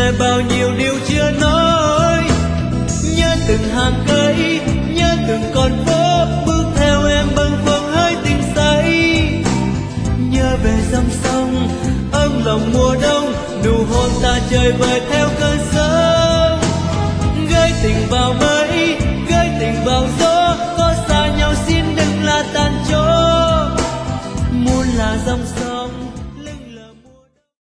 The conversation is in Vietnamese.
về bao nhiêu điều chưa nói. Nhớ từng hàng cây, nhớ từng con phố, bước theo em bâng khuâng hơi tình say. Nhớ về dòng sông ấm lòng mùa đông, nụ hôn ta chơi vơi theo cơn sóng, gửi tình vào